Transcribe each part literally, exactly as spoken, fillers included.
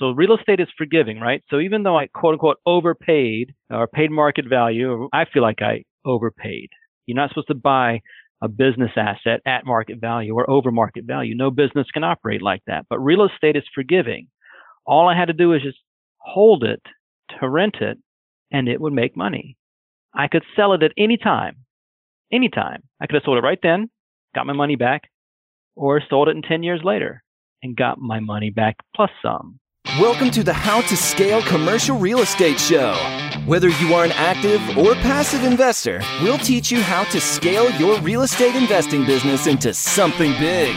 So real estate is forgiving, right? So even though I quote unquote overpaid or paid market value, I feel like I overpaid. You're not supposed to buy a business asset at market value or over market value. No business can operate like that. But real estate is forgiving. All I had to do was just hold it to rent it, and it would make money. I could sell it at any time, anytime. I could have sold it right then, got my money back, or sold it in ten years later and got my money back plus some. Welcome to the How to Scale Commercial Real Estate Show. Whether you are an active or passive investor, we'll teach you how to scale your real estate investing business into something big.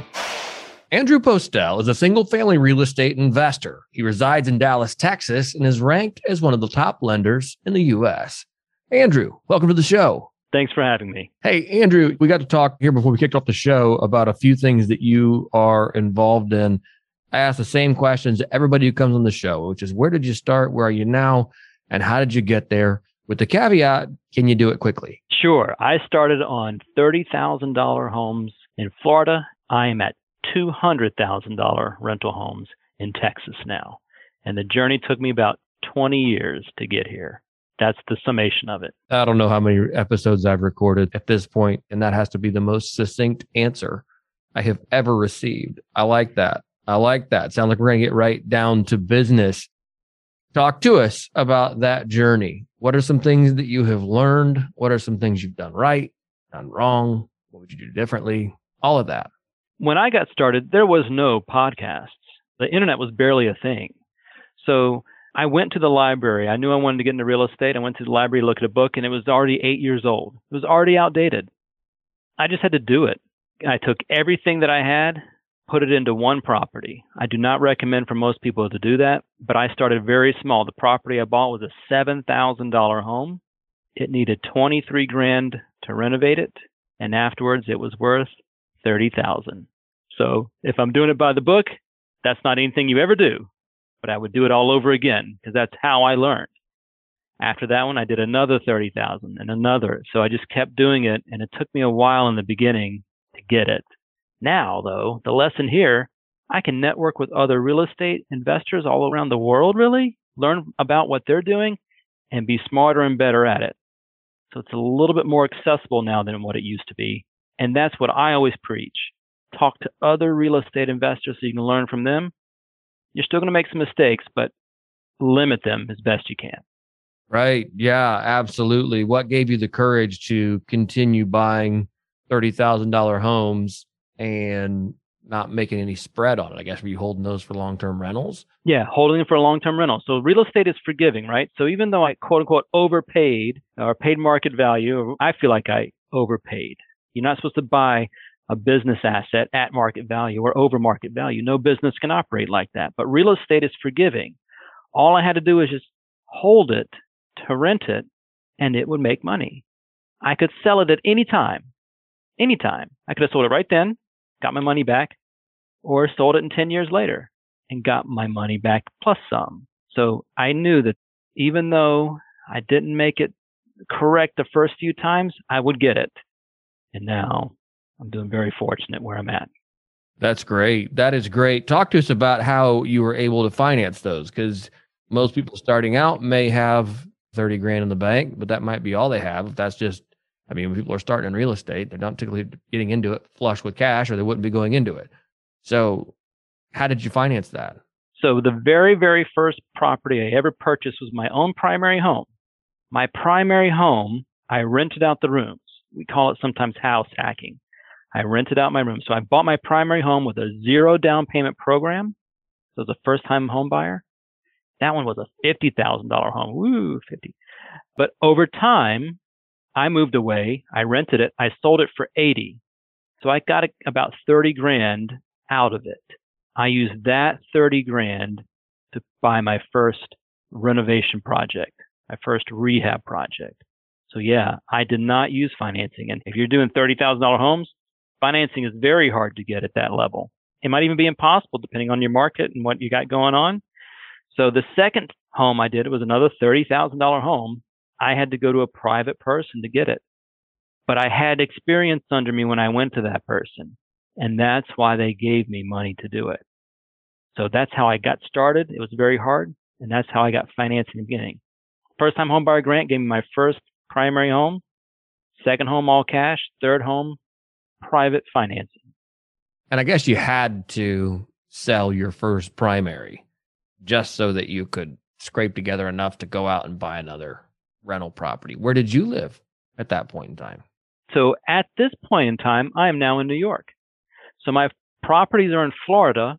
Andrew Postel is a single-family real estate investor. He resides in Dallas, Texas, and is ranked as one of the top lenders in the U S. Andrew, welcome to the show. Thanks for having me. Hey, Andrew, we got to talk here before we kicked off the show about a few things that you are involved in. I ask the same questions to everybody who comes on the show, which is where did you start? Where are you now? And how did you get there? With the caveat, can you do it quickly? Sure. I started on thirty thousand dollars homes in Florida. I am at two hundred thousand dollars rental homes in Texas now. And the journey took me about twenty years to get here. That's the summation of it. I don't know how many episodes I've recorded at this point, and that has to be the most succinct answer I have ever received. I like that. I like that. Sounds like we're going to get right down to business. Talk to us about that journey. What are some things that you have learned? What are some things you've done right, done wrong? What would you do differently? All of that. When I got started, there was no podcasts. The internet was barely a thing. So I went to the library. I knew I wanted to get into real estate. I went to the library to look at a book, and it was already eight years old. It was already outdated. I just had to do it. I took everything that I had, put it into one property. I do not recommend for most people to do that, but I started very small. The property I bought was a seven thousand dollars home. It needed twenty-three grand to renovate it, and afterwards it was worth thirty thousand dollars. So if I'm doing it by the book, that's not anything you ever do, but I would do it all over again because that's how I learned. After that one, I did another thirty thousand dollars and another. So I just kept doing it, and it took me a while in the beginning to get it. Now, though, the lesson here, I can network with other real estate investors all around the world, really, learn about what they're doing, and be smarter and better at it. So it's a little bit more accessible now than what it used to be. And that's what I always preach. Talk to other real estate investors so you can learn from them. You're still going to make some mistakes, but limit them as best you can. Right. Yeah, absolutely. What gave you the courage to continue buying thirty thousand dollars homes and not making any spread on it? I guess, were you holding those for long-term rentals? Yeah, holding them for a long-term rental. So real estate is forgiving, right? So even though I quote unquote overpaid or paid market value, I feel like I overpaid. You're not supposed to buy a business asset at market value or over market value. No business can operate like that. But real estate is forgiving. All I had to do was just hold it to rent it, and it would make money. I could sell it at any time, anytime. I could have sold it right then, got my money back, or sold it in ten years later and got my money back plus some. So I knew that even though I didn't make it correct the first few times, I would get it. And now I'm doing very fortunate where I'm at. That's great. That is great. Talk to us about how you were able to finance those, because most people starting out may have thirty grand in the bank, but that might be all they have. If that's just, I mean, when people are starting in real estate, they're not typically getting into it flush with cash, or they wouldn't be going into it. So how did you finance that? So the very, very first property I ever purchased was my own primary home. My primary home, I rented out the rooms. We call it sometimes house hacking. I rented out my room. So I bought my primary home with a zero down payment program. So as a first time home buyer, that one was a fifty thousand dollars home. Woo, fifty. But over time, I moved away. I rented it. I sold it for eighty. So I got about thirty grand out of it. I used that thirty grand to buy my first renovation project, my first rehab project. So yeah, I did not use financing. And if you're doing thirty thousand dollars homes, financing is very hard to get at that level. It might even be impossible depending on your market and what you got going on. So the second home I did was another thirty thousand dollars home. I had to go to a private person to get it. But I had experience under me when I went to that person. And that's why they gave me money to do it. So that's how I got started. It was very hard, and that's how I got financing in the beginning. First time home buyer grant gave me my first primary home, second home all cash, third home private financing. And I guess you had to sell your first primary just so that you could scrape together enough to go out and buy another rental property. Where did you live at that point in time? So at this point in time, I am now in New York. So my properties are in Florida.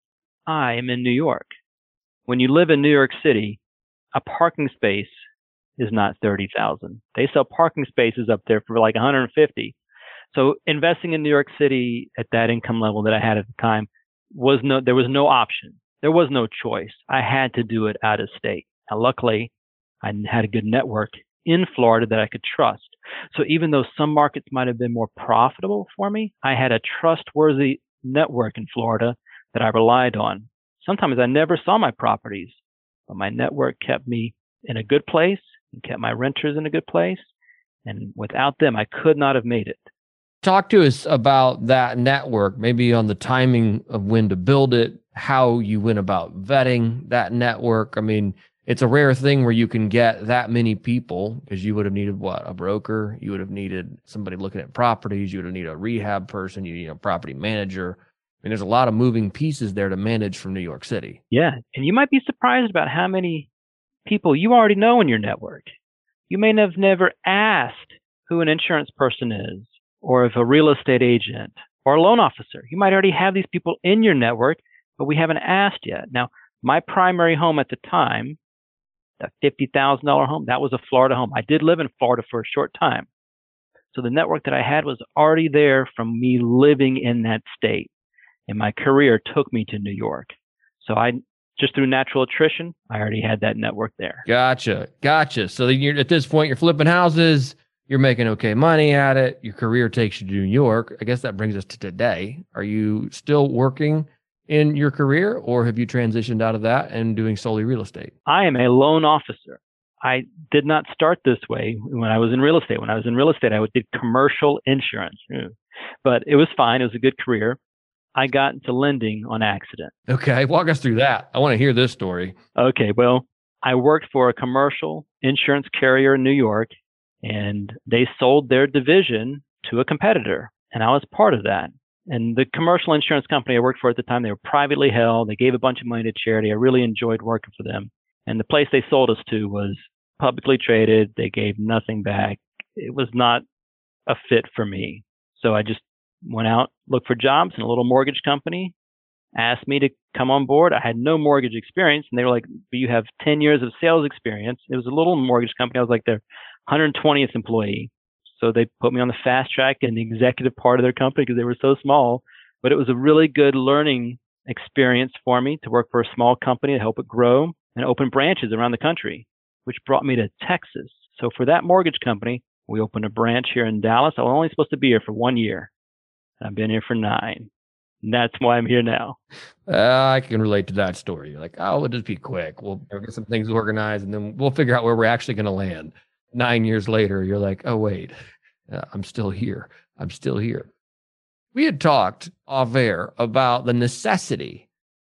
I am in New York. When you live in New York City, a parking space is not thirty thousand. They sell parking spaces up there for like one hundred fifty. So investing in New York City at that income level that I had at the time was no, there was no option. There was no choice. I had to do it out of state. Now, luckily, I had a good network in Florida that I could trust. So even though some markets might have been more profitable for me, I had a trustworthy network in Florida that I relied on. Sometimes I never saw my properties, but my network kept me in a good place and kept my renters in a good place. And without them, I could not have made it. Talk to us about that network, maybe on the timing of when to build it, how you went about vetting that network. I mean, it's a rare thing where you can get that many people, because you would have needed what? A broker. You would have needed somebody looking at properties. You would have needed a rehab person. You need a property manager. I mean, there's a lot of moving pieces there to manage from New York City. Yeah. And you might be surprised about how many people you already know in your network. You may have never asked who an insurance person is, or if a real estate agent or a loan officer. You might already have these people in your network, but we haven't asked yet. Now, my primary home at the time, that fifty thousand dollars home, that was a Florida home. I did live in Florida for a short time. So the network that I had was already there from me living in that state. And my career took me to New York. So I, just through natural attrition, I already had that network there. Gotcha. Gotcha. So you're, at this point, you're flipping houses. You're making okay money at it. Your career takes you to New York. I guess that brings us to today. Are you still working in your career, or have you transitioned out of that and doing solely real estate? I am a loan officer. I did not start this way when I was in real estate. When I was in real estate, I did commercial insurance, but it was fine. It was a good career. I got into lending on accident. Okay. Walk us through that. I want to hear this story. Okay. Well, I worked for a commercial insurance carrier in New York, and they sold their division to a competitor, and I was part of that. And the commercial insurance company I worked for at the time, they were privately held. They gave a bunch of money to charity. I really enjoyed working for them. And the place they sold us to was publicly traded. They gave nothing back. It was not a fit for me. So I just went out, looked for jobs in a little mortgage company, asked me to come on board. I had no mortgage experience, and they were like, but you have ten years of sales experience. It was a little mortgage company. I was like their one hundred twentieth employee. So they put me on the fast track in the executive part of their company because they were so small. But it was a really good learning experience for me to work for a small company to help it grow and open branches around the country, which brought me to Texas. So for that mortgage company, we opened a branch here in Dallas. I was only supposed to be here for one year. I've been here for nine. And that's why I'm here now. Uh, I can relate to that story. You're like, oh, it'll just be quick. We'll get some things organized, and then we'll figure out where we're actually going to land. Nine years later, you're like, oh, wait, uh, I'm still here. I'm still here. We had talked off air about the necessity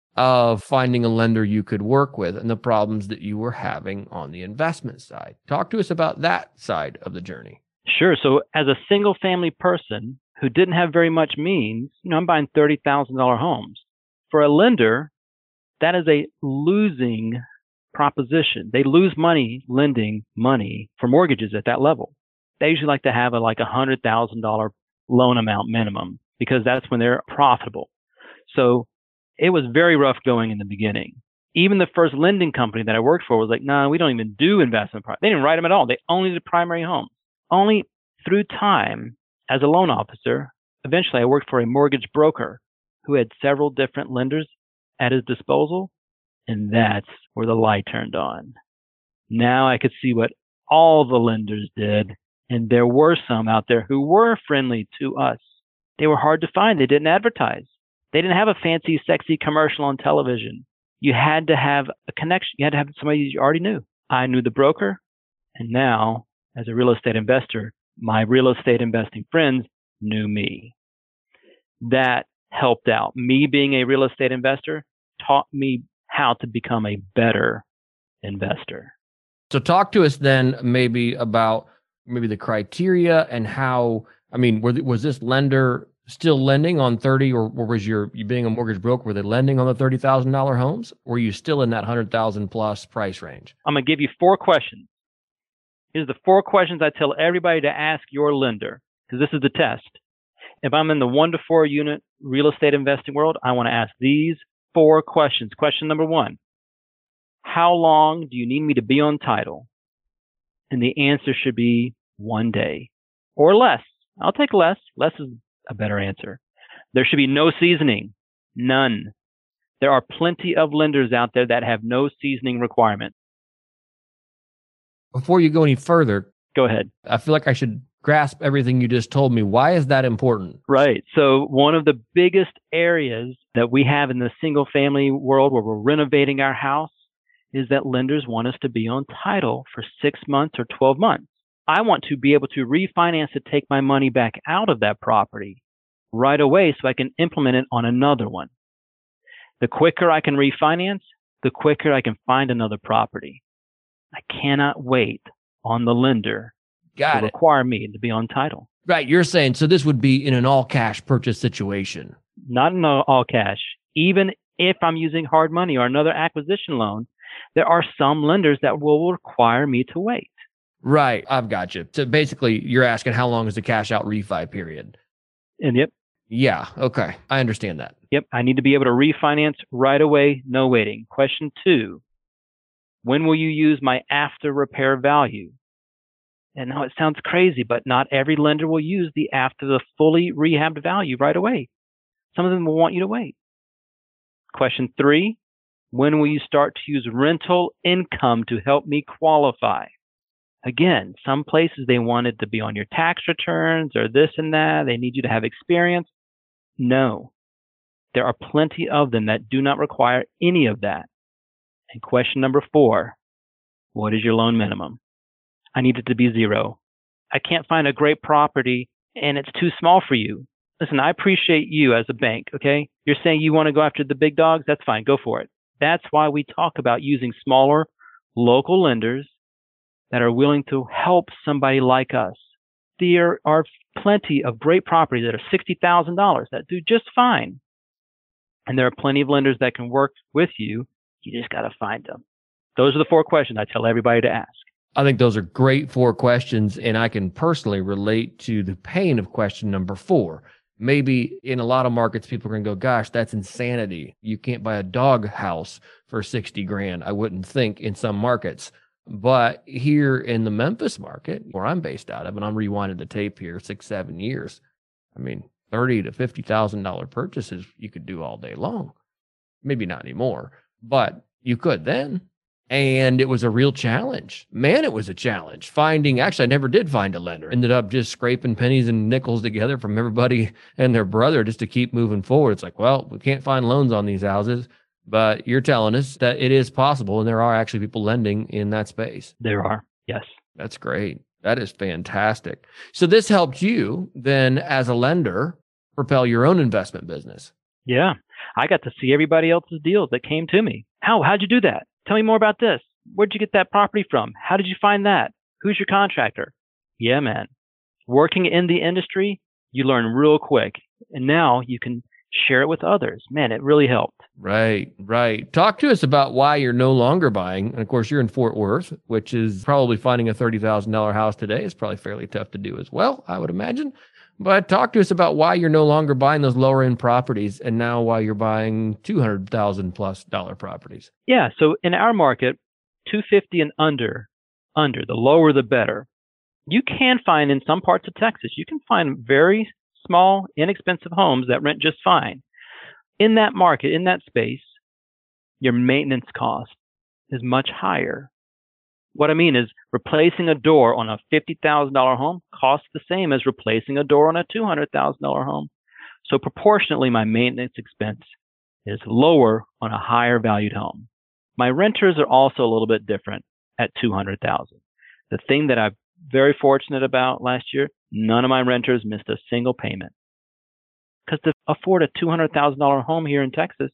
of finding a lender you could work with and the problems that you were having on the investment side. Talk to us about that side of the journey. Sure. So as a single family person who didn't have very much means, you know, I'm buying thirty thousand dollars homes. For a lender, that is a losing proposition. They lose money lending money for mortgages at that level. They usually like to have a like a one hundred thousand dollars loan amount minimum because that's when they're profitable. So it was very rough going in the beginning. Even the first lending company that I worked for was like, no, nah, we don't even do investment. Pro-. They didn't write them at all. They only did primary homes. Only through time as a loan officer, eventually I worked for a mortgage broker who had several different lenders at his disposal. And that's where the light turned on. Now I could see what all the lenders did. And there were some out there who were friendly to us. They were hard to find. They didn't advertise. They didn't have a fancy, sexy commercial on television. You had to have a connection. You had to have somebody you already knew. I knew the broker. And now, as a real estate investor, my real estate investing friends knew me. That helped out. Me being a real estate investor taught me how to become a better investor. So talk to us then maybe about maybe the criteria and how, I mean, were, was this lender still lending on thirty, or, or was your, you being a mortgage broker, were they lending on the thirty thousand dollars homes? Or were you still in that one hundred thousand plus price range? I'm going to give you four questions. Here's the four questions I tell everybody to ask your lender, because this is the test. If I'm in the one to four unit real estate investing world, I want to ask these four questions. Question number one, how long do you need me to be on title? And the answer should be one day or less. I'll take less. Less is a better answer. There should be no seasoning, none. There are plenty of lenders out there that have no seasoning requirement. Before you go any further, go ahead. I feel like I should grasp everything you just told me. Why is that important? Right. So one of the biggest areas that we have in the single family world where we're renovating our house is that lenders want us to be on title for six months or twelve months. I want to be able to refinance to take my money back out of that property right away so I can implement it on another one. The quicker I can refinance, the quicker I can find another property. I cannot wait on the lender Got to it. require me to be on title. Right. You're saying, so this would be in an all cash purchase situation. Not in all cash. Even if I'm using hard money or another acquisition loan, there are some lenders that will require me to wait. Right. I've got you. So basically, you're asking how long is the cash out refi period? And yep. Yeah. Okay. I understand that. Yep. I need to be able to refinance right away. No waiting. Question two, when will you use my after repair value? And now it sounds crazy, but not every lender will use the after the fully rehabbed value right away. Some of them will want you to wait. Question three, when will you start to use rental income to help me qualify? Again, some places they want it to be on your tax returns or this and that. They need you to have experience. No, there are plenty of them that do not require any of that. And question number four, what is your loan minimum? I need it to be zero. I can't find a great property and it's too small for you. Listen, I appreciate you as a bank, okay? You're saying you want to go after the big dogs? That's fine. Go for it. That's why we talk about using smaller local lenders that are willing to help somebody like us. There are plenty of great properties that are sixty thousand dollars that do just fine. And there are plenty of lenders that can work with you. You just got to find them. Those are the four questions I tell everybody to ask. I think those are great four questions, and I can personally relate to the pain of question number four. Maybe in a lot of markets, people are going to go, gosh, that's insanity. You can't buy a dog house for sixty grand. I wouldn't think in some markets. But here in the Memphis market, where I'm based out of, and I'm rewinding the tape here six, seven years, I mean, thirty to fifty thousand dollars purchases you could do all day long. Maybe not anymore, but you could then. And it was a real challenge. Man, it was a challenge. Finding, actually, I never did find a lender. Ended up just scraping pennies and nickels together from everybody and their brother just to keep moving forward. It's like, well, we can't find loans on these houses, but you're telling us that it is possible. And there are actually people lending in that space. There are, yes. That's great. That is fantastic. So this helped you then as a lender propel your own investment business. Yeah. I got to see everybody else's deals that came to me. How? How'd you do that? Tell me more about this. Where'd you get that property from? How did you find that? Who's your contractor? Yeah, man. Working in the industry, you learn real quick. And now you can share it with others. Man, it really helped. Right, right. Talk to us about why you're no longer buying. And of course, you're in Fort Worth, which is probably finding a thirty thousand dollars house today is probably fairly tough to do as well, I would imagine. But talk to us about why you're no longer buying those lower end properties and now why you're buying two hundred thousand plus dollar properties. Yeah. So in our market, two fifty and under, under, the lower the better. You can find in some parts of Texas, you can find very small, inexpensive homes that rent just fine. In that market, in that space, your maintenance cost is much higher. What I mean is replacing a door on a fifty thousand dollars home costs the same as replacing a door on a two hundred thousand dollars home. So proportionately, my maintenance expense is lower on a higher valued home. My renters are also a little bit different at two hundred thousand dollars. The thing that I'm very fortunate about last year, none of my renters missed a single payment. Because to afford a two hundred thousand dollars home here in Texas,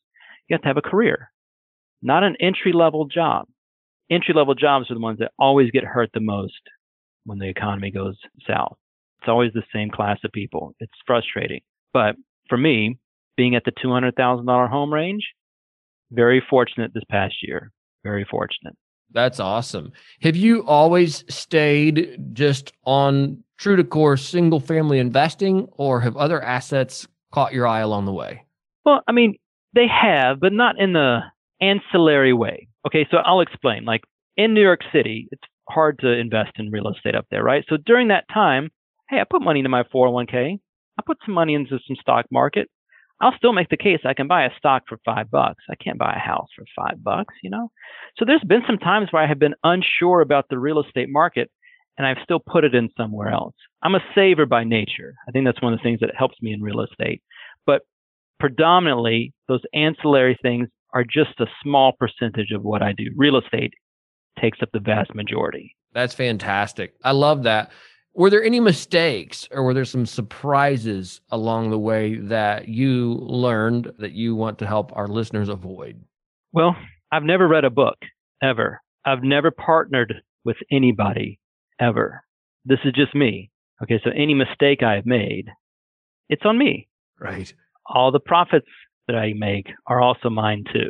You have to have a career, not an entry-level job. Entry-level jobs are the ones that always get hurt the most when the economy goes south. It's always the same class of people. It's frustrating. But for me, being at the two hundred thousand dollars home range, very fortunate this past year. Very fortunate. That's awesome. Have you always stayed just on true to core single family investing, or have other assets caught your eye along the way? Well, I mean, they have, but not in the ancillary way. Okay, so I'll explain. Like in New York City, it's hard to invest in real estate up there, right? So during that time, hey, I put money into my four oh one k. I put some money into some stock market. I'll still make the case I can buy a stock for five bucks. I can't buy a house for five bucks, you know? So there's been some times where I have been unsure about the real estate market and I've still put it in somewhere else. I'm a saver by nature. I think that's one of the things that helps me in real estate. But predominantly, those ancillary things are just a small percentage of what I do. Real estate takes up the vast majority. That's fantastic. I love that. Were there any mistakes or were there some surprises along the way that you learned that you want to help our listeners avoid? Well, I've never read a book, ever. I've never partnered with anybody, ever. This is just me. Okay, so any mistake I've made, it's on me. Right. All the profits that I make are also mine too.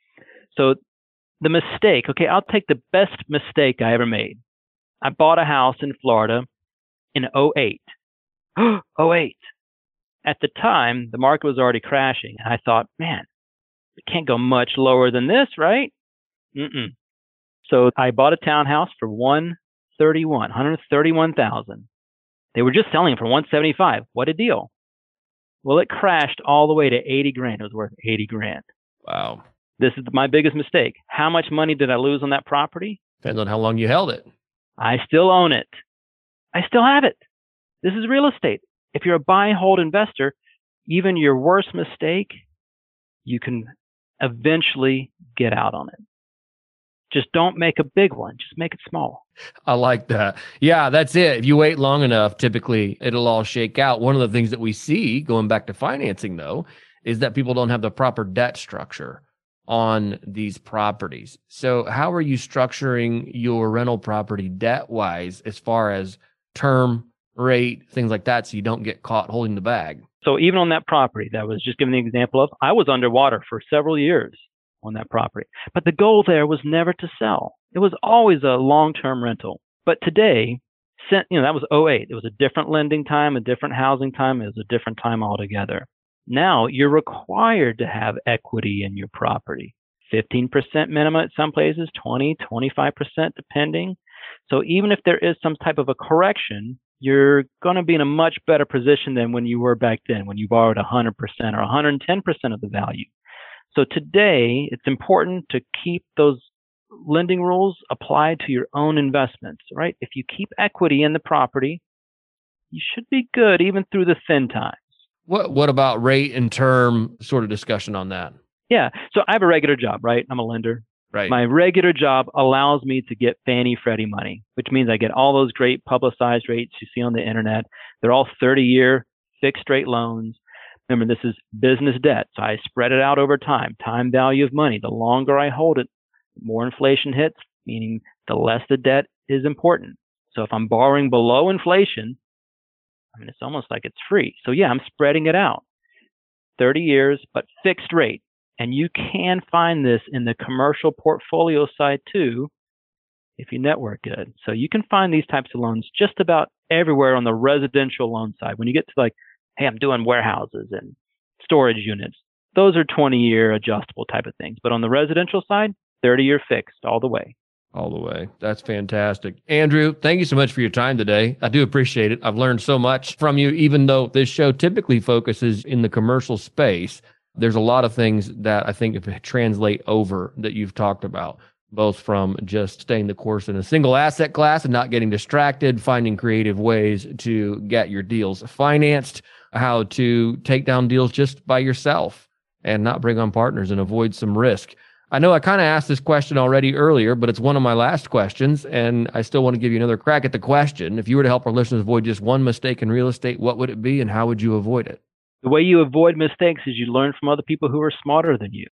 So the mistake, okay, I'll take the best mistake I ever made. I bought a house in Florida in oh eight. oh eight. At the time, the market was already crashing. And I thought, man, it can't go much lower than this, right? Mm-mm. So I bought a townhouse for one thirty-one, one hundred thirty-one thousand. They were just selling it for one seventy-five. What a deal. Well, it crashed all the way to eighty grand. It was worth eighty grand. Wow. This is my biggest mistake. How much money did I lose on that property? Depends on how long you held it. I still own it. I still have it. This is real estate. If you're a buy and hold investor, even your worst mistake, you can eventually get out on it. Just don't make a big one. Just make it small. I like that. Yeah, that's it. If you wait long enough, typically it'll all shake out. One of the things that we see going back to financing, though, is that people don't have the proper debt structure on these properties. So how are you structuring your rental property debt-wise as far as term, rate, things like that, so you don't get caught holding the bag? So even on that property that I was just giving the example of, I was underwater for several years on that property. But the goal there was never to sell. It was always a long-term rental. But today, you know, that was oh eight. It was a different lending time, a different housing time. It was a different time altogether. Now you're required to have equity in your property. fifteen percent minimum at some places, twenty, twenty-five percent depending. So even if there is some type of a correction, you're going to be in a much better position than when you were back then, when you borrowed one hundred percent or one hundred ten percent of the value. So today, it's important to keep those lending rules applied to your own investments, right? If you keep equity in the property, you should be good even through the thin times. What What about rate and term sort of discussion on that? Yeah. So I have a regular job, right? I'm a lender. Right. My regular job allows me to get Fannie Freddie money, which means I get all those great publicized rates you see on the internet. They're all thirty-year fixed rate loans. Remember, this is business debt, so I spread it out over time. Time value of money. The longer I hold it, the more inflation hits, meaning the less the debt is important. So if I'm borrowing below inflation, I mean, it's almost like it's free. So yeah, I'm spreading it out. thirty years, but fixed rate. And you can find this in the commercial portfolio side too, if you network good. So you can find these types of loans just about everywhere on the residential loan side. When you get to like, hey, I'm doing warehouses and storage units, those are twenty-year adjustable type of things. But on the residential side, thirty-year fixed all the way. All the way. That's fantastic. Andrew, thank you so much for your time today. I do appreciate it. I've learned so much from you, even though this show typically focuses in the commercial space. There's a lot of things that I think if it translate over that you've talked about, both from just staying the course in a single asset class and not getting distracted, finding creative ways to get your deals financed, how to take down deals just by yourself and not bring on partners and avoid some risk. I know I kind of asked this question already earlier, but it's one of my last questions, and I still want to give you another crack at the question. If you were to help our listeners avoid just one mistake in real estate, what would it be and how would you avoid it? The way you avoid mistakes is you learn from other people who are smarter than you.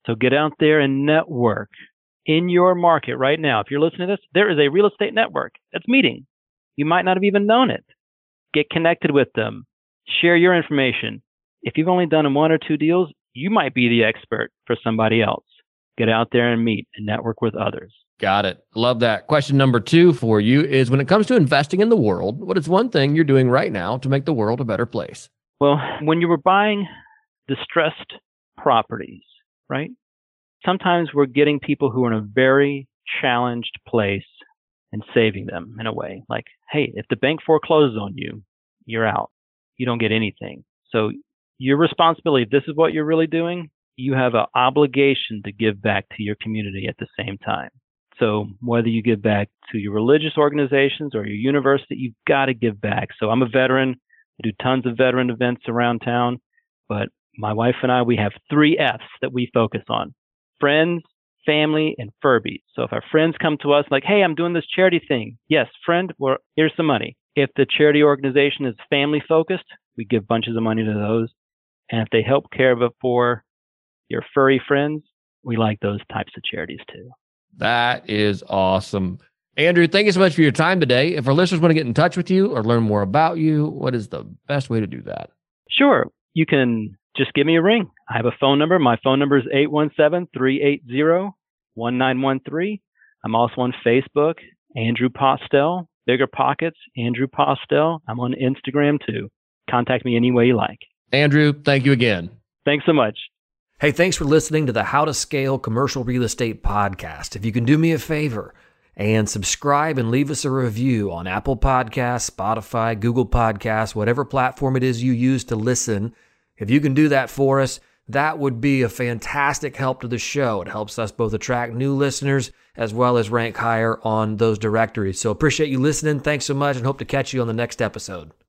So get out there and network in your market right now. If you're listening to this, there is a real estate network that's meeting. You might not have even known it. Get connected with them. Share your information. If you've only done one or two deals, you might be the expert for somebody else. Get out there and meet and network with others. Got it. Love that. Question number two for you is, when it comes to investing in the world, what is one thing you're doing right now to make the world a better place? Well, when you were buying distressed properties, right? Sometimes we're getting people who are in a very challenged place and saving them in a way. Like, hey, if the bank forecloses on you, you're out. You don't get anything. So your responsibility, if this is what you're really doing, you have an obligation to give back to your community at the same time. So whether you give back to your religious organizations or your university, you've got to give back. So I'm a veteran. I do tons of veteran events around town, but my wife and I, we have three F's that we focus on: friends, family, and Furbies. So if our friends come to us like, hey, I'm doing this charity thing. Yes, friend, well, here's some money. If the charity organization is family focused, we give bunches of money to those. And if they help care for your furry friends, we like those types of charities too. That is awesome. Andrew, thank you so much for your time today. If our listeners want to get in touch with you or learn more about you, what is the best way to do that? Sure. You can just give me a ring. I have a phone number. My phone number is eight one seven, three eight zero, one nine one three. I'm also on Facebook, Andrew Postel, Bigger Pockets, Andrew Postel. I'm on Instagram too. Contact me any way you like. Andrew, thank you again. Thanks so much. Hey, thanks for listening to the How to Scale Commercial Real Estate podcast. If you can do me a favor and subscribe and leave us a review on Apple Podcasts, Spotify, Google Podcasts, whatever platform it is you use to listen, if you can do that for us, that would be a fantastic help to the show. It helps us both attract new listeners as well as rank higher on those directories. So appreciate you listening. Thanks so much and hope to catch you on the next episode.